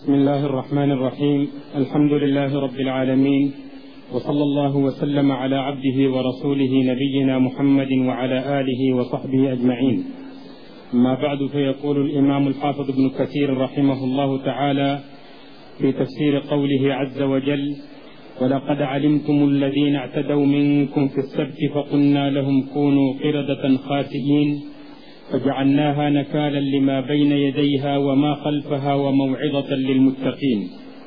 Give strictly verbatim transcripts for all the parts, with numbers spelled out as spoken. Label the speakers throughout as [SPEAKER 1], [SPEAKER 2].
[SPEAKER 1] بسم الله الرحمن الرحيم. الحمد لله رب العالمين، وصلى الله وسلم على عبده ورسوله نبينا محمد وعلى آله وصحبه أجمعين. أما بعد، فيقول الإمام الحافظ ابن كثير رحمه الله تعالى في تفسير قوله عز وجل: ولقد علمتم الذين اعتدوا منكم في السبت فقلنا لهم كونوا قردة خاسئين فجعلناها نكالا لما بين يديها وما خلفها وموعظة للمتقين.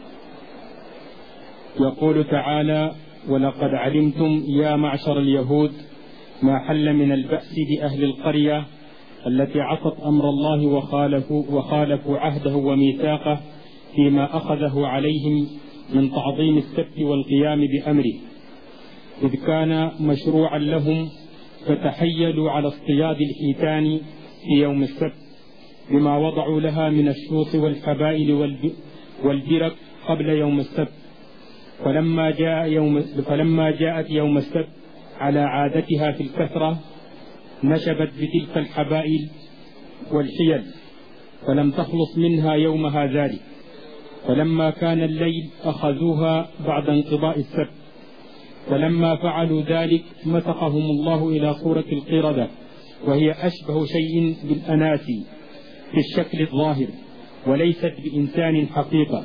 [SPEAKER 1] يقول تعالى: ولقد علمتم يا معشر اليهود ما حل من البأس بأهل القرية التي عصت أمر الله وخالفوا, وخالفوا عهده وميثاقه فيما أخذه عليهم من تعظيم السبت والقيام بأمره، إذ كان مشروعا لهم، فتحيلوا على اصطياد الحيتان في يوم السبت بما وضعوا لها من الشوط والحبائل والبرك قبل يوم السبت. فلما, جاء يوم فلما جاءت يوم السبت على عادتها في الكثرة نشبت بتلك الحبائل والحيل، فلم تخلص منها يومها ذلك. فلما كان الليل أخذوها بعد انقضاء السبت، فلما فعلوا ذلك مسخهم الله إلى صورة القردة، وهي أشبه شيء بالأناسي في الشكل الظاهر وليست بإنسان حقيقة.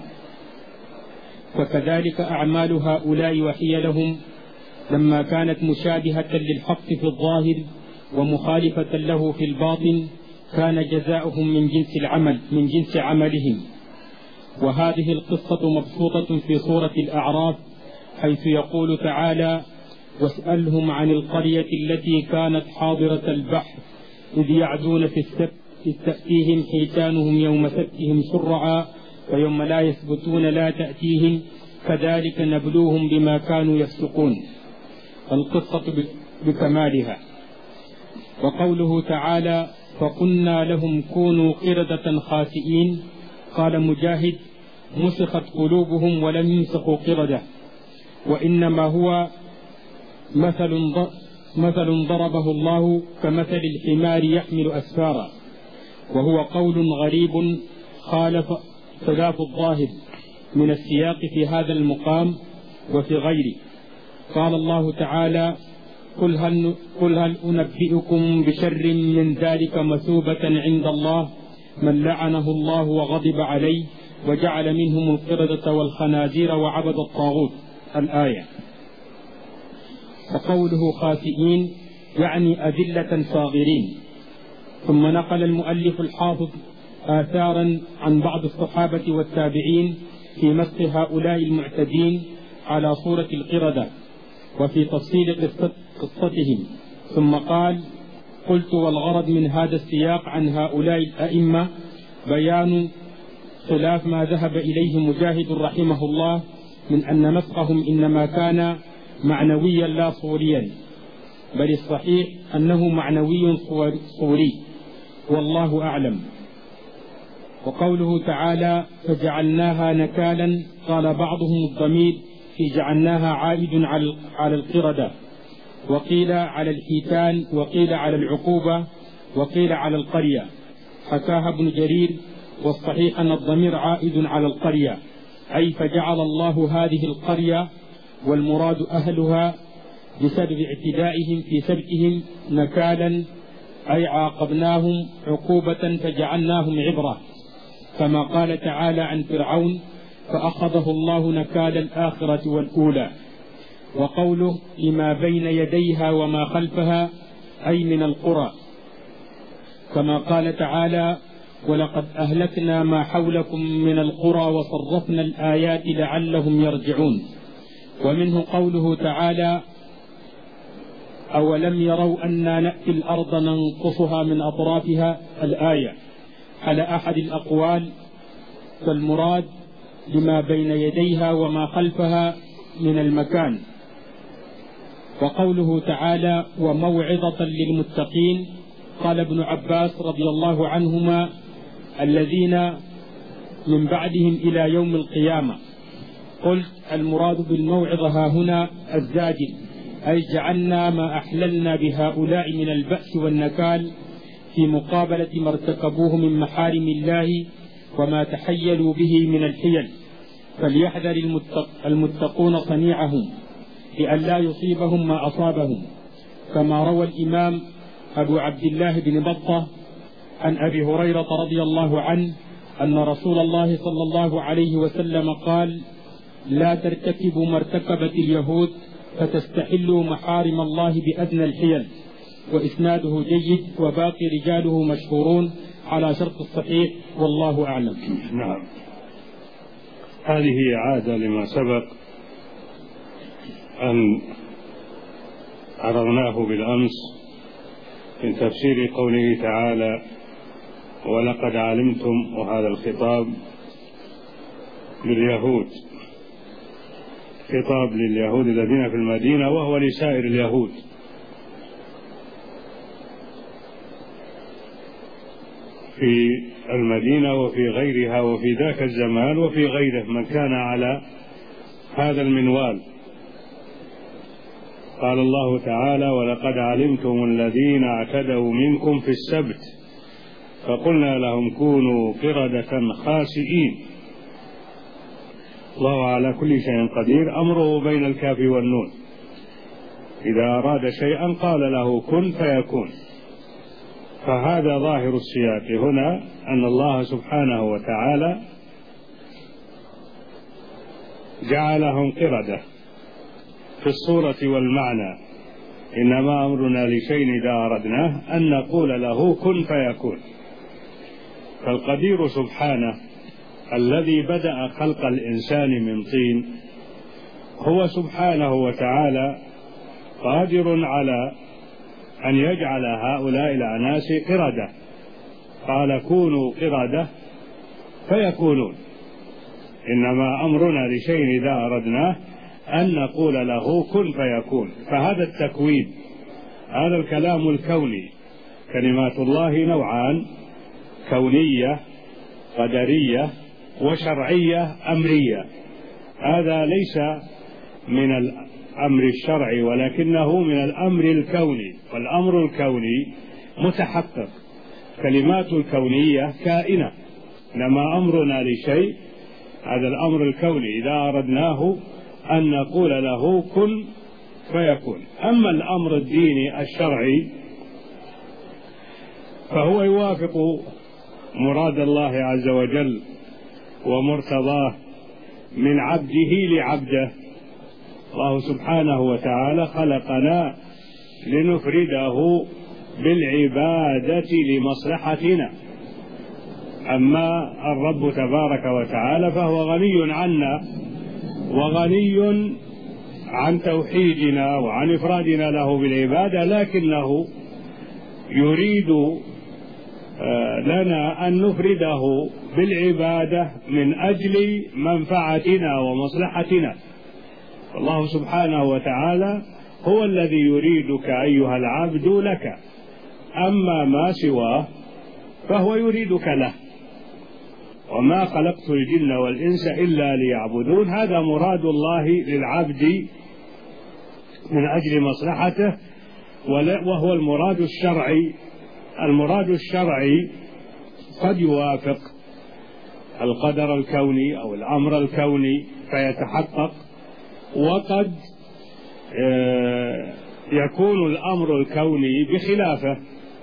[SPEAKER 1] فكذلك أعمال هؤلاء وحيلهم لما كانت مشابهة للحق في الظاهر ومخالفة له في الباطن كان جزاؤهم من جنس العمل من جنس عملهم. وهذه القصة مبسوطة في سورة الأعراف، حيث يقول تعالى: واسألهم عن القرية التي كانت حاضرة البحر إذ يعدون في السبت إذ تأتيهم حيتانهم يوم سبتهم شرعا ويوم لا يثبتون لا تأتيهم كذلك نبلوهم بما كانوا يفسقون. القصة بكمالها. وقوله تعالى: فقلنا لهم كونوا قردة خاسئين، قال مجاهد: مسخت قلوبهم ولم يمسخوا قردة، وإنما هو مثل مثل ضربه الله كمثل الحمار يحمل أسفارا، وهو قول غريب خالف خلاف الظاهر من السياق في هذا المقام وفي غيره. قال الله تعالى: قل هل, قل هل أنبئكم بشر من ذلك مثوبة عند الله من لعنه الله وغضب عليه وجعل منهم القردة والخنازير وعبد الطاغوت. الآية. وقوله خاسئين يعني أذلة صاغرين. ثم نقل المؤلف الحافظ آثارا عن بعض الصحابة والتابعين في مسخ هؤلاء المعتدين على صورة القردة وفي تفصيل قصتهم، ثم قال: قلت: والغرض من هذا السياق عن هؤلاء الأئمة بيان خلاف ما ذهب إليه مجاهد رحمه الله من أن مسخهم إنما كان معنويا لا صوريا، بل الصحيح أنه معنوي صوري، والله أعلم. وقوله تعالى: فجعلناها نكالا، قال بعضهم الضمير في جعلناها عائد على القردة، وقيل على الحيتان، وقيل على العقوبة، وقيل على القرية، حكاها ابن جرير. والصحيح أن الضمير عائد على القرية، أي فجعل الله هذه القرية والمراد أهلها بسبب اعتدائهم في سبتهم نكالا، أي عاقبناهم عقوبة فجعلناهم عبرة، كما قال تعالى عن فرعون: فأخذه الله نكال الآخرة والأولى. وقوله لما بين يديها وما خلفها أي من القرى، كما قال تعالى: ولقد أهلكنا ما حولكم من القرى وصرفنا الآيات لعلهم يرجعون. ومنه قوله تعالى: أولم يروا أنا نأتي الأرض ننقصها من أطرافها. الآية. على أحد الأقوال، فالمراد لما بين يديها وما خلفها من المكان. وقوله تعالى: وموعظة للمتقين، قال ابن عباس رضي الله عنهما: الذين من بعدهم إلى يوم القيامة. قلت: المراد بالموعظة ها هنا الزاجر، أي جعلنا ما أحللنا بهؤلاء من البأس والنكال في مقابلة ما ارتكبوه من محارم الله وما تحيلوا به من الحيل، فليحذر المتق المتقون صنيعهم لئلا يصيبهم ما أصابهم، كما روى الإمام أبو عبد الله بن بطة عن أبي هريرة رضي الله عنه أن رسول الله صلى الله عليه وسلم قال: لا ترتكبوا ما ارتكبت اليهود فتستحلوا محارم الله بأدنى الحيل. وإسناده جيد وباقي رجاله مشهورون على شرط الصحيح، والله أعلم.
[SPEAKER 2] نعم، هذه إعادة لما سبق أن عرضناه بالأمس من تفسير قوله تعالى: ولقد علمتم، وهذا الخطاب لليهود، خطاب لليهود الذين في المدينة، وهو لسائر اليهود. في المدينة وفي غيرها وفي ذاك الزمان وفي غيره من كان على هذا المنوال. قال الله تعالى: ولقد علمتم الذين اعتدوا منكم في السبت فقلنا لهم كونوا قردة خاسئين. الله على كل شيء قدير، أمره بين الكاف والنون، إذا أراد شيئا قال له كن فيكون. فهذا ظاهر السياق هنا، أن الله سبحانه وتعالى جعلهم قردة في الصورة والمعنى. إنما أمرنا لشيء إذا أردناه أن نقول له كن فيكون. فالقدير سبحانه الذي بدأ خلق الإنسان من طين هو سبحانه وتعالى قادر على أن يجعل هؤلاء الأناس قردة. قال: كونوا قردة فيكونون. إنما أمرنا لشيء إذا أردناه أن نقول له كن فيكون. فهذا التكوين، هذا الكلام الكوني، كلمات الله نوعان: كونية قدرية وشرعية أمرية. هذا ليس من الأمر الشرعي ولكنه من الأمر الكوني، والأمر الكوني متحقق. كلمات الكونية كائنة، إنما أمرنا لشيء، هذا الأمر الكوني إذا أردناه أن نقول له كن فيكون. أما الأمر الديني الشرعي فهو يوافق مراد الله عز وجل ومرتضاه من عبده لعبده. الله سبحانه وتعالى خلقنا لنفرده بالعبادة لمصلحتنا. أما الرب تبارك وتعالى فهو غني عنا وغني عن توحيدنا وعن إفرادنا له بالعبادة، لكنه يريد لنا أن نفرده بالعبادة من أجل منفعتنا ومصلحتنا. الله سبحانه وتعالى هو الذي يريدك أيها العبد لك، أما ما سواه فهو يريدك له. وما خلقت الجن والإنس إلا ليعبدون، هذا مراد الله للعبد من أجل مصلحته، وهو المراد الشرعي. المراد الشرعي قد يوافق القدر الكوني أو الأمر الكوني فيتحقق، وقد يكون الأمر الكوني بخلافه.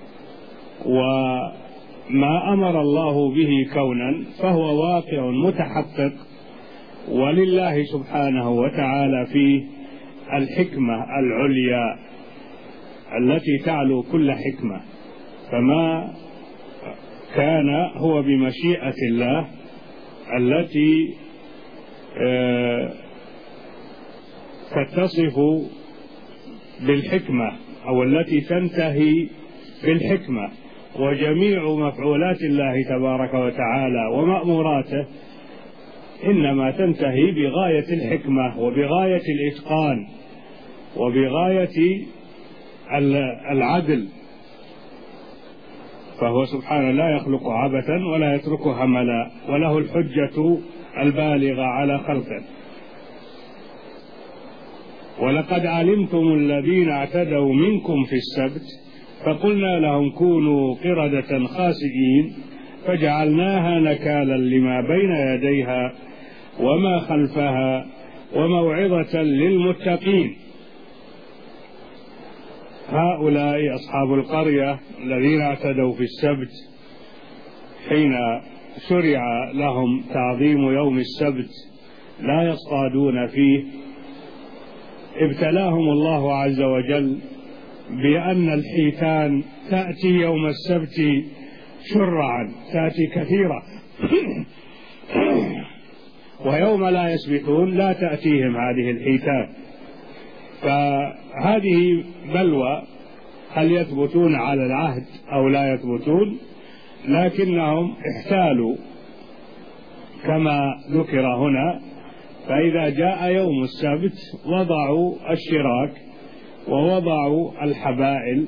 [SPEAKER 2] وما أمر الله به كونا فهو واقع متحقق، ولله سبحانه وتعالى فيه الحكمة العليا التي تعلو كل حكمة. فما كان هو بمشيئة الله التي تتصف بالحكمة أو التي تنتهي بالحكمة. وجميع مفعولات الله تبارك وتعالى ومأموراته إنما تنتهي بغاية الحكمة وبغاية الإتقان وبغاية العدل. فهو سبحانه لا يخلق عبثا ولا يترك هملا، وله الحجة البالغة على خلقه. ولقد علمتم الذين اعتدوا منكم في السبت فقلنا لهم كونوا قردة خاسئين، فجعلناها نكالا لما بين يديها وما خلفها وموعظة للمتقين. هؤلاء أصحاب القرية الذين اعتدوا في السبت حين شرع لهم تعظيم يوم السبت لا يصطادون فيه، ابتلاهم الله عز وجل بأن الحيتان تأتي يوم السبت شرعا، تأتي كثيرة ويوم لا يسبتون لا تأتيهم هذه الحيتان. فهذه بلوى، هل يثبتون على العهد أو لا يثبتون؟ لكنهم احتالوا كما ذكر هنا. فإذا جاء يوم السبت وضعوا الشراك ووضعوا الحبائل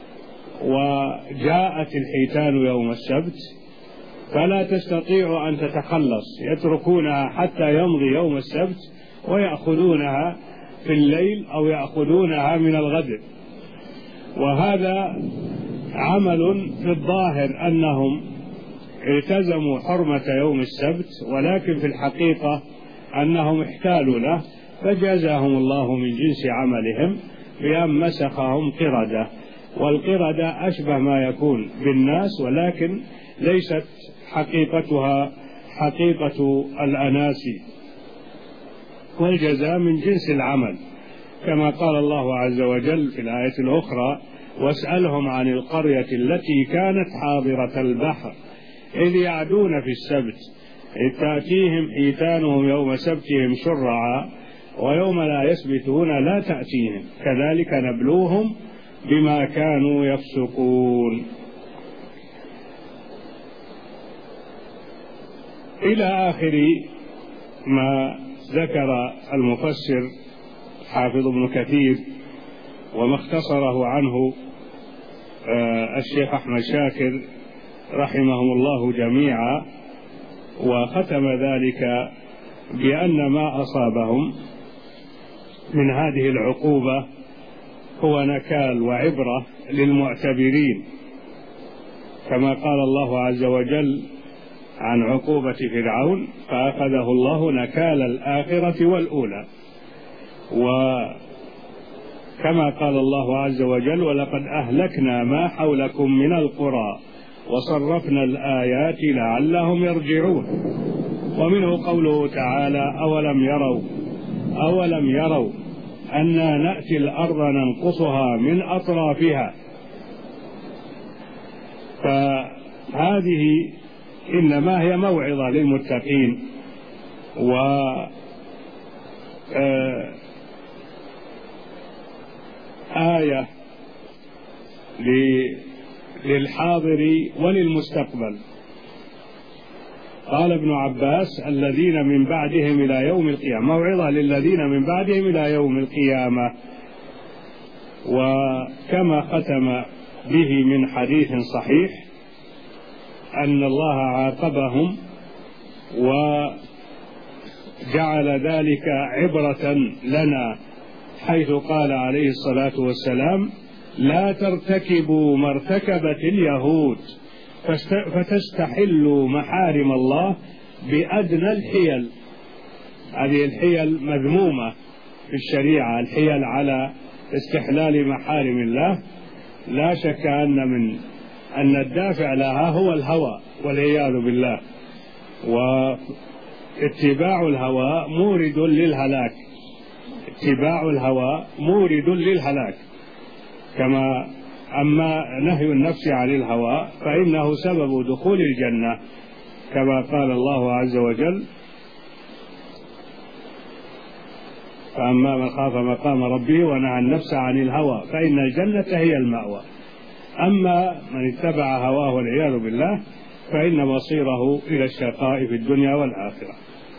[SPEAKER 2] وجاءت الحيتان يوم السبت فلا تستطيع أن تتخلص، يتركونها حتى يمضي يوم السبت ويأخذونها في الليل أو يأخذونها من الغد. وهذا عمل في الظاهر أنهم التزموا حرمة يوم السبت، ولكن في الحقيقة أنهم احتالوا له، فجازاهم الله من جنس عملهم بأن مسخهم قردة. والقردة أشبه ما يكون بالناس، ولكن ليست حقيقتها حقيقة الأناسي، والجزاء من جنس العمل، كما قال الله عز وجل في الآية الأخرى: واسألهم عن القرية التي كانت حاضرة البحر إذ يعدون في السبت إذ تأتيهم حيتانهم يوم سبتهم شرعا ويوم لا يسبتون لا تأتيهم كذلك نبلوهم بما كانوا يفسقون. إلى آخر ما ذكر المفسر حافظ ابن كثير وما اختصره عنه الشيخ أحمد شاكر رحمهم الله جميعا، وختم ذلك بأن ما أصابهم من هذه العقوبة هو نكال وعبرة للمعتبرين، كما قال الله عز وجل عن عقوبة فرعون: فأخذه الله نكال الآخرة والأولى. وكما قال الله عز وجل: ولقد أهلكنا ما حولكم من القرى وصرفنا الآيات لعلهم يرجعون. ومنه قوله تعالى: أولم يروا أولم يروا أنا نأتي الأرض ننقصها من أطرافها. فهذه إنما هي موعظة للمتقين و آية للحاضر وللمستقبل. قال ابن عباس: الذين من بعدهم إلى يوم القيامة، موعظة للذين من بعدهم إلى يوم القيامة. وكما ختم به من حديث صحيح أن الله عاقبهم وجعل ذلك عبرة لنا، حيث قال عليه الصلاة والسلام: لا ترتكبوا ما ارتكبت اليهود فتستحلوا محارم الله بأدنى الحيل. هذه الحيل مذمومة في الشريعة، الحيل على استحلال محارم الله. لا شك أن من أن الدافع لها هو الهوى والعياذ بالله، واتباع الهوى مورد للهلاك، اتباع الهوى مورد للهلاك. كما أما نهي النفس عن الهوى فإنه سبب دخول الجنة، كما قال الله عز وجل: فأما من خاف مقام ربه ونهى النفس عن الهوى فإن الجنة هي المأوى. أما من اتبع هواه والعياذ بالله فإن مصيره إلى الشقاء في الدنيا والآخرة.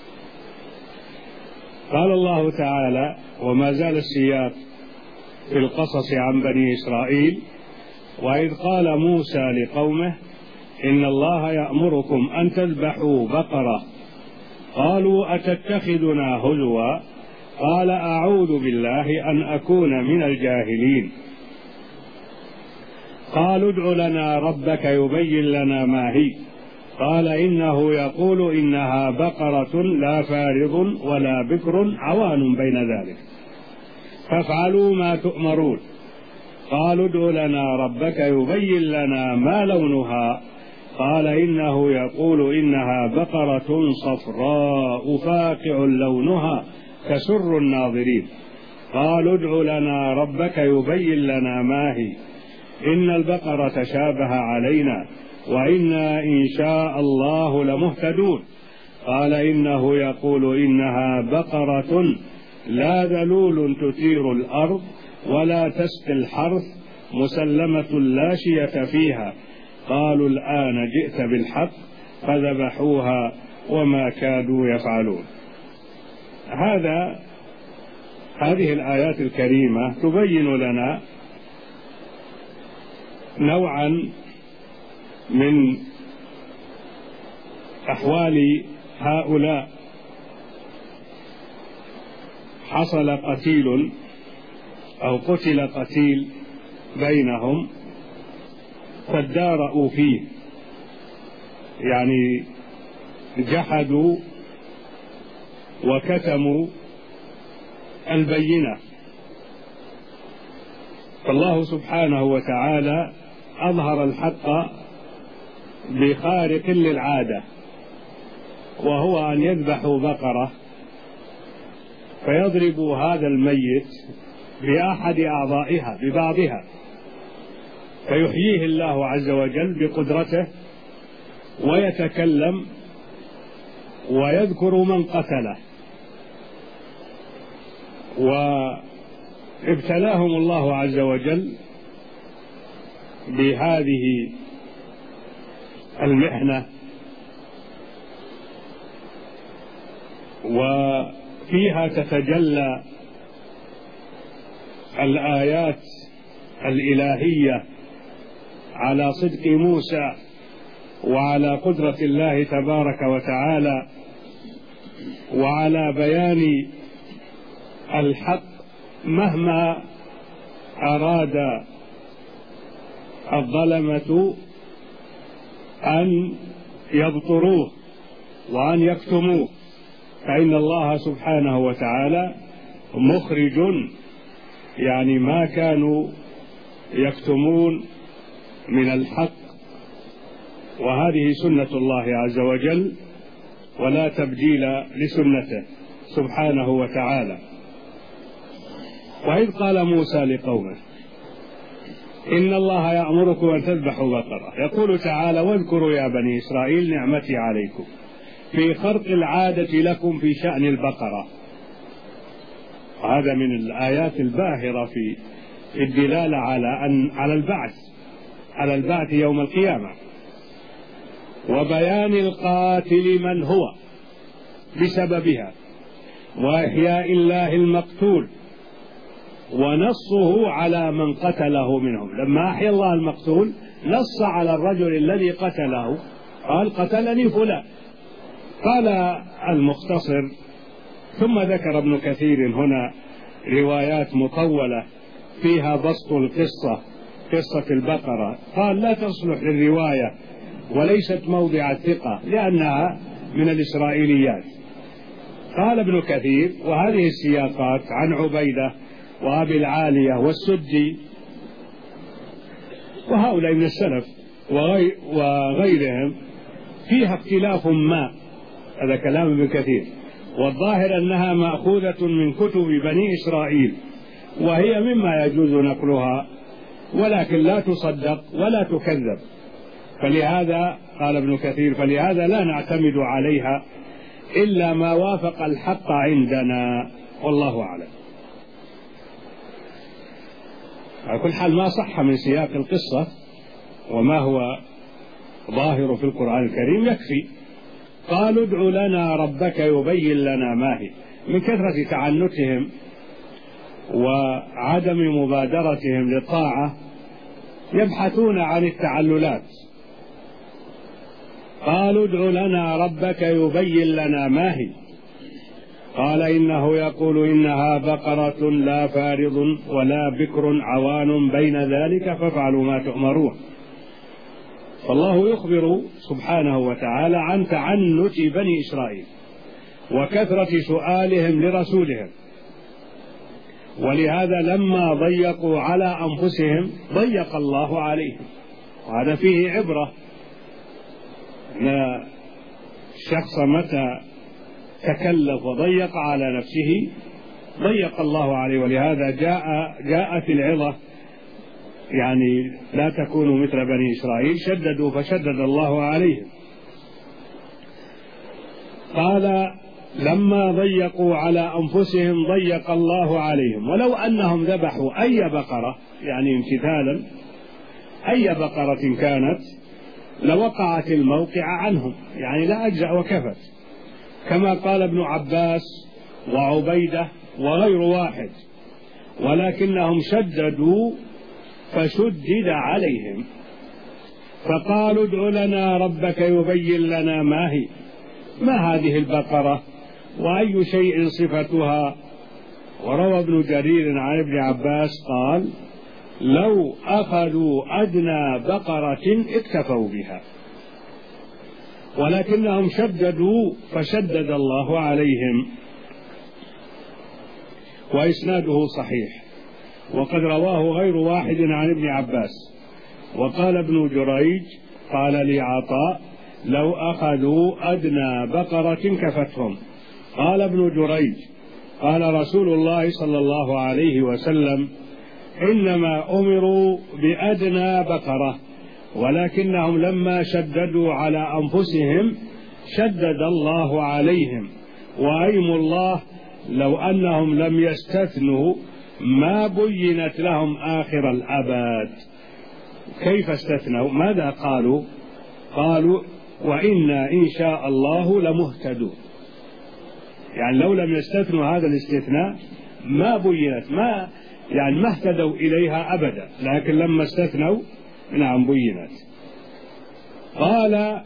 [SPEAKER 2] قال الله تعالى: وما زال السياق في القصص عن بني إسرائيل: وإذ قال موسى لقومه إن الله يأمركم أن تذبحوا بقرة قالوا أتتخذنا هزوا قال أعوذ بالله أن أكون من الجاهلين. قالوا ادع لنا ربك يبين لنا ما هي قال إنه يقول إنها بقرة لا فارض ولا بكر عوان بين ذلك فافعلوا ما تؤمرون. قالوا ادع لنا ربك يبين لنا ما لونها قال إنه يقول إنها بقرة صفراء فاقع لونها تسر الناظرين. قالوا ادع لنا ربك يبين لنا ما هي إن البقرة شابه علينا وإنا إن شاء الله لمهتدون. قال إنه يقول إنها بقرة لا ذلول تثير الأرض ولا تسقي الحرث مسلمة لا شية فيها. قالوا الآن جئت بالحق فذبحوها وما كادوا يفعلون. هذا هذه الآيات الكريمة تبين لنا نوعا من أحوال هؤلاء. حصل قتيل أو قتل قتيل بينهم فادارأوا فيه، يعني جحدوا وكتموا البينة. فالله سبحانه وتعالى أظهر الحق بخارق للعادة، وهو أن يذبحوا بقرة فيضربوا هذا الميت بأحد أعضائها ببعضها فيحييه الله عز وجل بقدرته ويتكلم ويذكر من قتله. وابتلاهم الله عز وجل بهذه المحنة، وفيها تتجلى الآيات الإلهية على صدق موسى وعلى قدرة الله تبارك وتعالى وعلى بيان الحق مهما أراد الظلمة أن يبطروه وأن يكتموه، فإن الله سبحانه وتعالى مخرج يعني ما كانوا يكتمون من الحق. وهذه سنة الله عز وجل ولا تبديل لسنته سبحانه وتعالى. وإذ قال موسى لقومه إن الله يأمركم أن تذبحوا بقرة، يقول تعالى واذكروا يا بني إسرائيل نعمتي عليكم في خرق العادة لكم في شأن البقرة. هذا من الآيات الباهرة في الدلالة على أن على البعث على البعث يوم القيامة، وبيان القاتل من هو بسببها، وإحياء الله المقتول ونصه على من قتله منهم. لما أحيا الله المقتول نص على الرجل الذي قتله، قال قتلني فلان. قال المختصر ثم ذكر ابن كثير هنا روايات مطولة فيها بسط القصة، قصة البقرة، قال لا تصلح للرواية وليست موضع الثقة لأنها من الإسرائيليات. قال ابن كثير وهذه السياقات عن عبيدة وأبي العالية والسدي وهؤلاء من السلف وغير وغيرهم فيها اختلاف ما، هذا كلام ابن كثير، والظاهر أنها مأخوذة من كتب بني إسرائيل وهي مما يجوز نقلها ولكن لا تصدق ولا تكذب. فلهذا قال ابن كثير فلهذا لا نعتمد عليها إلا ما وافق الحق عندنا والله أعلم. على كل حال ما صح من سياق القصة وما هو ظاهر في القرآن الكريم يكفي. قالوا ادع لنا ربك يبين لنا ما هي، من كثرة تعنتهم وعدم مبادرتهم للطاعة يبحثون عن التعللات. قالوا ادع لنا ربك يبين لنا ما هي قال إنه يقول إنها بقرة لا فارض ولا بكر عوان بين ذلك فافعلوا ما تؤمرون. فالله يخبر سبحانه وتعالى عن تعنت بني إسرائيل وكثرة سؤالهم لرسولهم، ولهذا لما ضيقوا على أنفسهم ضيق الله عليهم. وهذا فيه عبرة أن الشخص متى تكلف وضيق على نفسه ضيق الله عليه، ولهذا جاء جاءت العظة يعني لا تكونوا مثل بني إسرائيل شددوا فشدد الله عليهم. قال لما ضيقوا على أنفسهم ضيق الله عليهم، ولو أنهم ذبحوا أي بقرة يعني امتثالا أي بقرة كانت لوقعت الموقع عنهم، يعني لا أجزأ وكفت، كما قال ابن عباس وعبيدة وغير واحد، ولكنهم شددوا فشدد عليهم، فقالوا ادع لنا ربك يبين لنا ما هي، ما هذه البقرة وأي شيء صفتها. وروى ابن جرير عن ابن عباس قال لو أخذوا أدنى بقرة اكتفوا بها، ولكنهم شددوا فشدد الله عليهم. وإسناده صحيح، وقد رواه غير واحد عن ابن عباس. وقال ابن جريج قال لي عطاء لو أخذوا أدنى بقرة كفتهم. قال ابن جريج قال رسول الله صلى الله عليه وسلم إنما أمروا بأدنى بقرة، ولكنهم لما شددوا على أنفسهم شدد الله عليهم. وأيم الله لو أنهم لم يستثنوا ما بينت لهم آخر الأبد. كيف استثنوا؟ ماذا قالوا؟ قالوا وإنا إن شاء الله لمهتدون، يعني لو لم يستثنوا هذا الاستثناء ما بينت ما يعني ما اهتدوا إليها أبدا، لكن لما استثنوا نعم بينت. قال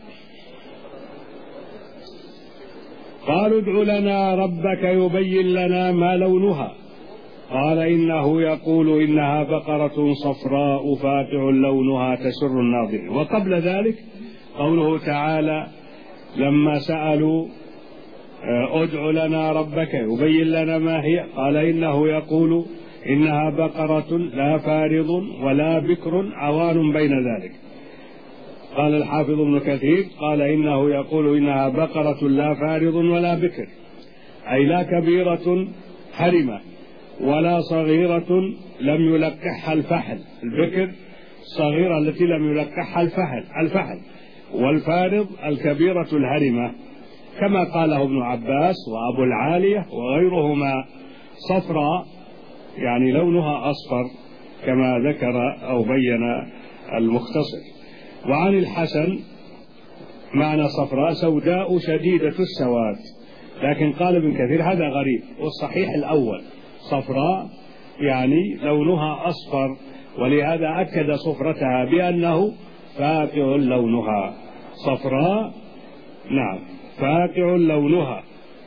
[SPEAKER 2] قالوا ادع لنا ربك يبين لنا ما لونها، قال إنه يقول إنها بقرة صفراء فاقع لونها تسر الناظرين. وقبل ذلك قوله تعالى لما سألوا ادع لنا ربك يبين لنا ما هي، قال إنه يقول إنها بقرة لا فارض ولا بكر عوان بين ذلك. قال الحافظ ابن كثير قال إنه يقول إنها بقرة لا فارض ولا بكر، أي لا كبيرة حرمة ولا صغيرة لم يلقحها الفحل. البكر صغيرة التي لم يلقحها الفحل الفحل والفارض الكبيرة الهرمة، كما قاله ابن عباس وأبو العالية وغيرهما صفراء يعني لونها أصفر كما ذكر أو بين المختصر. وعن الحسن معنى صفراء سوداء شديدة السواد، لكن قال ابن كثير هذا غريب، والصحيح الأول صفراء يعني لونها أصفر، ولهذا أكد صفرتها بأنه فاقع لونها صفراء نعم فاقع لونها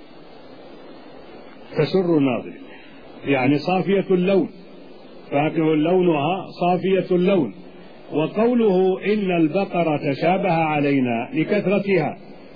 [SPEAKER 2] تسر الناظر، يعني صافية اللون، فاقع لونها صافية اللون. وقوله إن البقرة تشابه علينا لكثرتها،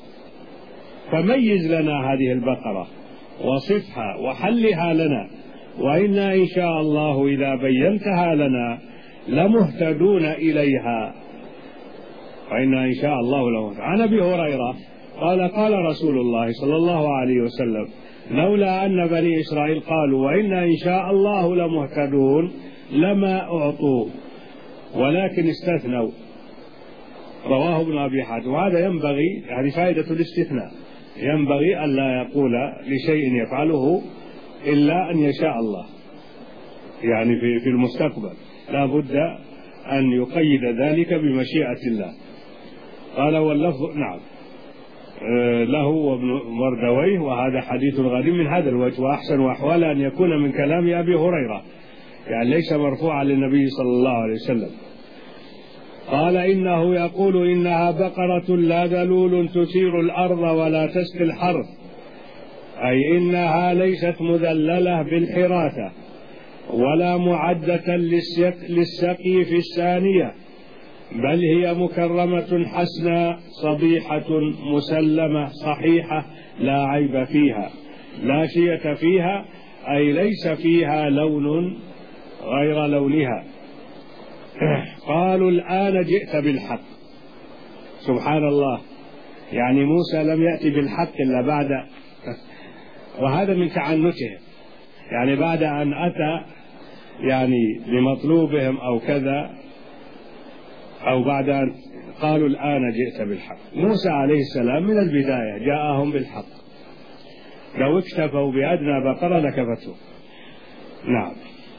[SPEAKER 2] فميز لنا هذه البقرة وصفها وحلها لنا، وإنا إن شاء الله إذا بينتها لنا لمهتدون إليها، وإنا إن شاء الله لمهتدون. عن أبي هريرة قال قال رسول الله صلى الله عليه وسلم لولا أن بني إسرائيل قالوا وإنا إن شاء الله لمهتدون لما أعطوا ولكن استثنوا. رواه ابن أبي حاتم. وهذا ينبغي هذه فائدة الاستثناء، ينبغي أن لا يقول لشيء يفعله إلا أن يشاء الله، يعني في في المستقبل لا بد أن يقيد ذلك بمشيئة الله. قال واللفظ نعم له وابن مردويه، وهذا حديث غريب من هذا الوجه، وأحسن أحوال أن يكون من كلام أبي هريرة، يعني ليس مرفوعا للنبي صلى الله عليه وسلم. قال إنه يقول إنها بقرة لا ذلول تثير الأرض ولا تسقي الحرث، أي إنها ليست مذللة بالحراثة ولا معدة للسقي في الثانية، بل هي مكرمة حسنى صبيحة مسلمة صحيحة لا عيب فيها، لا شية فيها، أي ليس فيها لون غير لونها. قالوا الآن جئت بالحق. سبحان الله، يعني موسى لم يأتي بالحق إلا بعد، وهذا من تعنتهم، يعني بعد أن أتى يعني لمطلوبهم أو كذا، أو بعد أن قالوا الآن جئت بالحق. موسى عليه السلام من البداية جاءهم بالحق، لو اكتفوا بأدنى بقرة لكفتهم. نعم.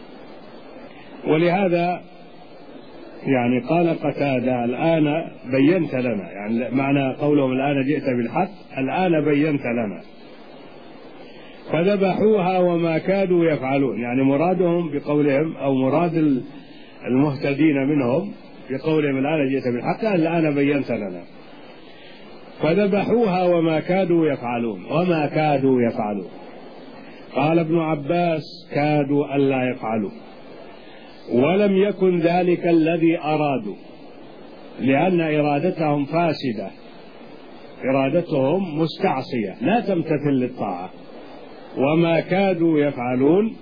[SPEAKER 2] ولهذا يعني قال قتادة الآن بينت لنا، يعني معنى قولهم الآن جئت بالحق الآن بينت لنا. فذبحوها وما كادوا يفعلون، يعني مرادهم بقولهم أو مراد المهتدين منهم بقولهم الآن جئت بالحق الآن بينت لنا. فذبحوها وما كادوا يفعلون. وما كادوا يفعلون، قال ابن عباس كادوا ألا يفعلوا، ولم يكن ذلك الذي أرادوا، لأن إرادتهم فاسدة، إرادتهم مستعصية لا تمتثل للطاعة. وما كادوا يفعلون،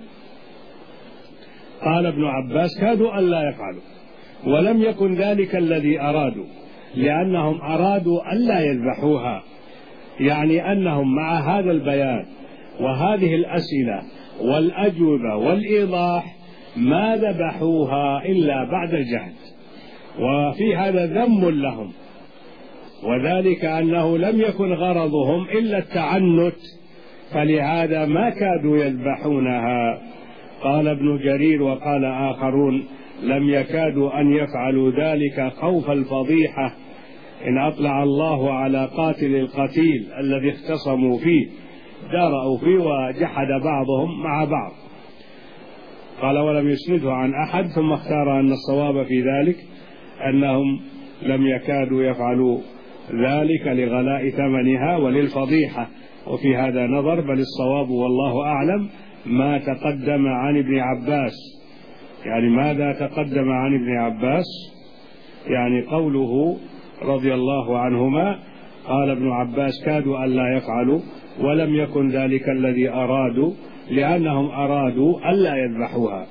[SPEAKER 2] قال ابن عباس كادوا ألا يفعلوا، ولم يكن ذلك الذي أرادوا، لأنهم أرادوا ألا يذبحوها، يعني أنهم مع هذا البيان وهذه الأسئلة والأجوبة والإيضاح ما ذبحوها إلا بعد الجهد، وفي هذا ذم لهم، وذلك أنه لم يكن غرضهم إلا التعنت، فلهذا ما كادوا يذبحونها. قال ابن جرير وقال آخرون لم يكادوا أن يفعلوا ذلك خوف الفضيحة إن أطلع الله على قاتل القتيل الذي اختصموا فيه، دارأوا فيه وجحد بعضهم مع بعض. قال ولم يسنده عن أحد، ثم اختار أن الصواب في ذلك أنهم لم يكادوا يفعلوا ذلك لغلاء ثمنها وللفضيحة، وفي هذا نظر، بل الصواب والله أعلم ما تقدم عن ابن عباس. يعني ماذا تقدم عن ابن عباس؟ يعني قوله رضي الله عنهما، قال ابن عباس كادوا ألا يفعلوا ولم يكن ذلك الذي أرادوا، لأنهم أرادوا ألا يذبحوها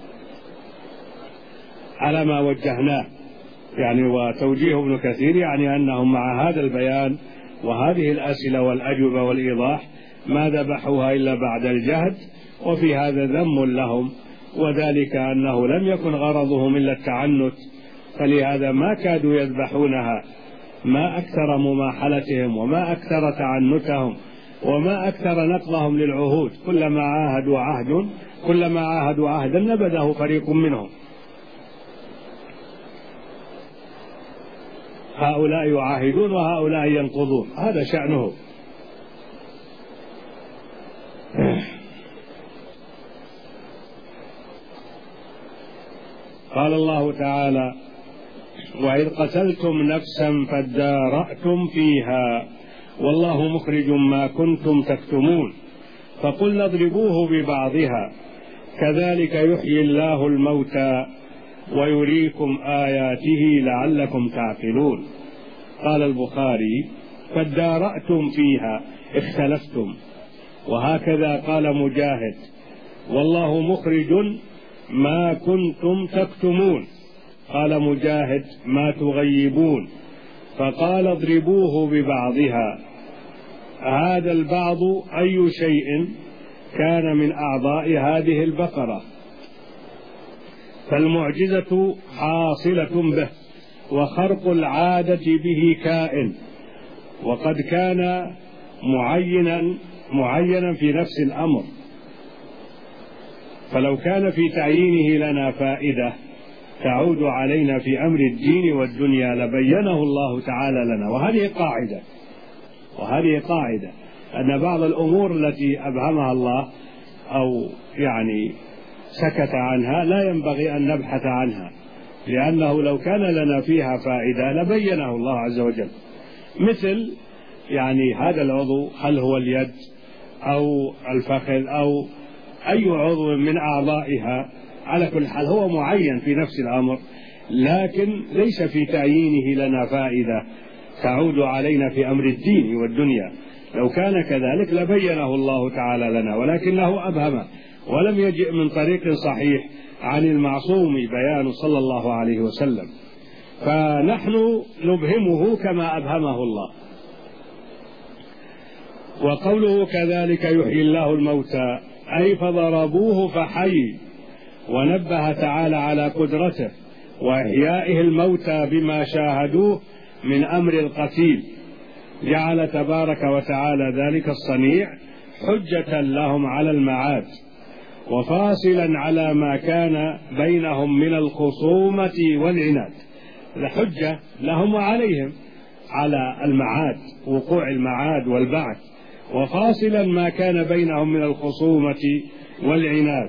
[SPEAKER 2] على ما وجهناه. يعني وتوجيه ابن كثير يعني أنهم مع هذا البيان وهذه الأسئلة والأجوبة والإيضاح ما ذبحوها إلا بعد الجهد، وفي هذا ذم لهم، وذلك أنه لم يكن غرضهم إلا التعنت، فلهذا ما كادوا يذبحونها. ما أكثر مماحلتهم وما أكثر تعنتهم وما أكثر نقضهم للعهود، كلما عاهدوا عهد كلما عاهدوا عهدا نبذه فريق منهم. هؤلاء يعاهدون وهؤلاء ينقضون، هذا شأنه. قال الله تعالى وإذ قتلتم نفسا فادارأتم فيها والله مخرج ما كنتم تكتمون فقلنا اضربوه ببعضها كذلك يحيي الله الموتى ويريكم آياته لعلكم تعقلون. قال البخاري فادارأتم فيها اختلفتم، وهكذا قال مجاهد والله مخرج ما كنتم تكتمون، قال مجاهد ما تغيبون، فقال اضربوه ببعضها. هذا البعض أي شيء كان من أعضاء هذه البقرة، فالمعجزة حاصلة به وخرق العادة به كائن، وقد كان معينا معينا في نفس الأمر، فلو كان في تعيينه لنا فائدة تعود علينا في أمر الدين والدنيا لبينه الله تعالى لنا. وهذه قاعدة وهذه قاعدة أن بعض الأمور التي أبهمها الله أو يعني سكت عنها لا ينبغي أن نبحث عنها، لأنه لو كان لنا فيها فائدة لبينه الله عز وجل. مثل يعني هذا العضو هل هو اليد أو الفخذ أو أي عضو من أعضائها، على كل حال هو معين في نفس الأمر، لكن ليس في تعيينه لنا فائدة تعود علينا في أمر الدين والدنيا. لو كان كذلك لبينه الله تعالى لنا، ولكنه أبهم ولم يجئ من طريق صحيح عن المعصوم بيان صلى الله عليه وسلم، فنحن نبهمه كما أبهمه الله. وقوله كذلك يحيي الله الموتى أي فضربوه فحي، ونبه تعالى على قدرته وإحيائه الموتى بما شاهدوه من أمر القتيل، جعل تبارك وتعالى ذلك الصنيع حجة لهم على المعاد، وفاصلا على ما كان بينهم من الخصومة والعناد، حجة لهم وعليهم على المعاد، وقوع المعاد والبعث، وفاصلا ما كان بينهم من الخصومة والعناد.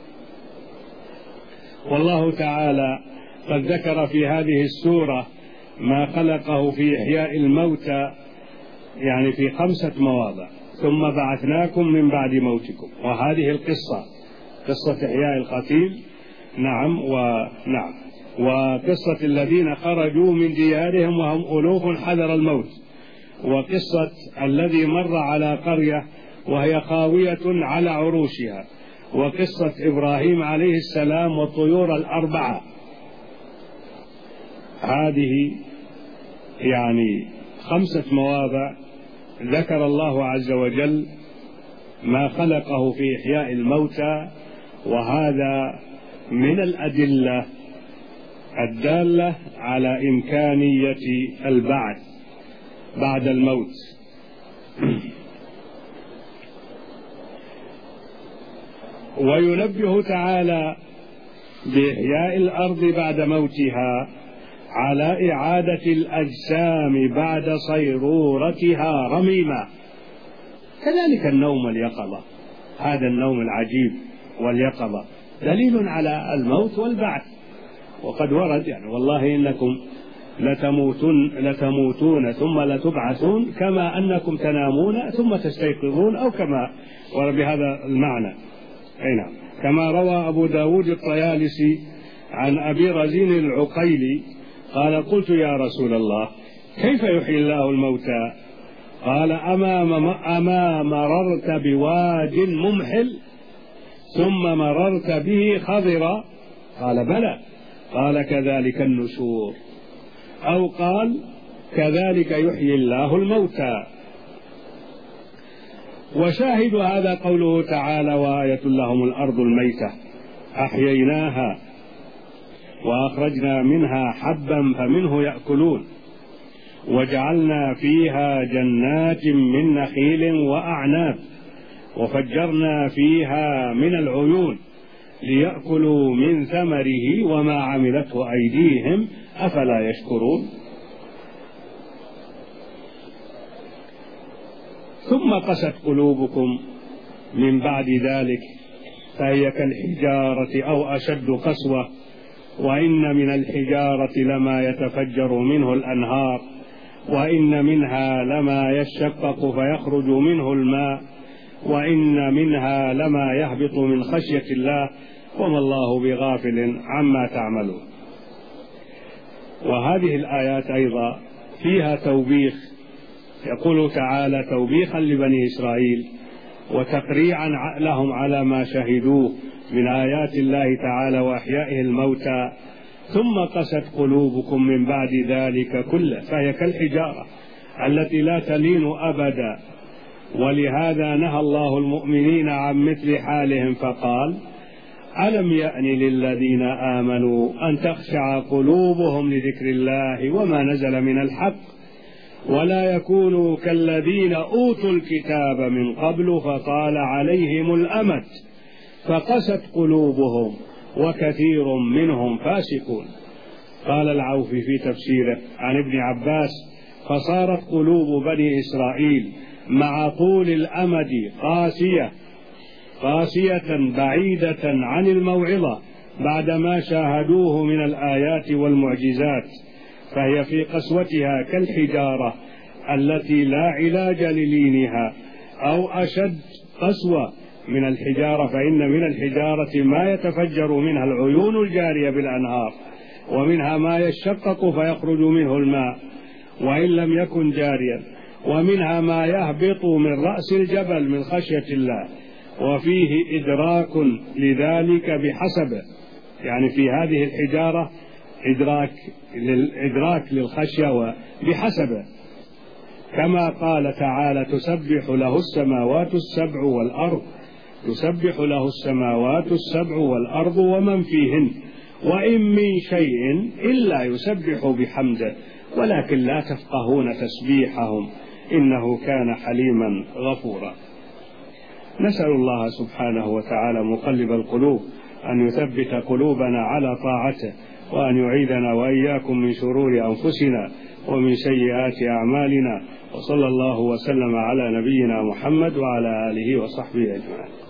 [SPEAKER 2] والله تعالى قد ذكر في هذه السورة ما خلقه في إحياء الموتى يعني في خمسة مواضع: ثم بعثناكم من بعد موتكم، وهذه القصة قصة إحياء القتيل، نعم ونعم، وقصة الذين خرجوا من ديارهم وهم ألوف حذر الموت، وقصة الذي مر على قرية وهي خاوية على عروشها، وقصة إبراهيم عليه السلام والطيور الأربعة. هذه يعني خمسة مواضع ذكر الله عز وجل ما خلقه في إحياء الموتى، وهذا من الأدلة الدالة على إمكانية البعث بعد الموت. وينبه تعالى بإحياء الأرض بعد موتها على إعادة الأجسام بعد صيرورتها رميما، كذلك النوم واليقظة، هذا النوم العجيب واليقظة دليل على الموت والبعث. وقد ورد يعني والله إنكم لتموتون, لتموتون ثم لتبعثون كما أنكم تنامون ثم تستيقظون، أو كما ورد بهذا المعنى. أي نعم، كما روى أبو داود الطيالسي عن أبي رزين العقيلي قال: قلت يا رسول الله كيف يحيي الله الموتى؟ قال: أما, أما مررت بواد ممحل ثم مررت به خضرا؟ قال: بلى. قال: كذلك النشور، أو قال: كذلك يحيي الله الموتى. وشاهد هذا قوله تعالى: وآية لهم الأرض الميتة أحييناها وأخرجنا منها حبا فمنه يأكلون وجعلنا فيها جنات من نخيل وأعناب وفجرنا فيها من العيون ليأكلوا من ثمره وما عملته أيديهم أفلا يشكرون. ثم قست قلوبكم من بعد ذلك فهي كالحجارة أو أشد قسوة، وإن من الحجارة لما يتفجر منه الأنهار، وإن منها لما يشقق فيخرج منه الماء، وإن منها لما يهبط من خشية الله وما الله بغافل عما تعملون. وهذه الآيات أيضا فيها توبيخ، يقول تعالى توبيخا لبني إسرائيل وتقريعا لهم على ما شهدوه من آيات الله تعالى وإحيائه الموتى: ثم قست قلوبكم من بعد ذلك كله فهي كالحجارة التي لا تلين أبدا. ولهذا نهى الله المؤمنين عن مثل حالهم فقال: ألم يأن للذين آمنوا أن تخشع قلوبهم لذكر الله وما نزل من الحق ولا يكونوا كالذين أوتوا الكتاب من قبل فطال عليهم الأمد فقست قلوبهم وكثير منهم فاسقون. قال العوفي في تفسيره عن ابن عباس: فصارت قلوب بني إسرائيل مع طول الأمد قاسية قاسية بعيدة عن الموعظة بعدما شاهدوه من الآيات والمعجزات، فهي في قسوتها كالحجارة التي لا علاج للينها، أو أشد قسوة من الحجارة، فإن من الحجارة ما يتفجر منها العيون الجارية بالأنهار، ومنها ما يشقق فيخرج منه الماء وإن لم يكن جاريا، ومنها ما يهبط من رأس الجبل من خشية الله، وفيه إدراك لذلك بحسبه، يعني في هذه الحجارة إدراك للإدراك للخشية بحسبه، كما قال تعالى: تسبح له السماوات السبع والأرض، تسبح له السماوات السبع والأرض ومن فيهن وإن من شيء إلا يسبح بحمده ولكن لا تفقهون تسبيحهم إنه كان حليما غفورا. نسأل الله سبحانه وتعالى مقلب القلوب أن يثبت قلوبنا على طاعته، وأن يعيذنا وإياكم من شرور أنفسنا ومن سيئات أعمالنا، وصلى الله وسلم على نبينا محمد وعلى آله وصحبه أجمعين.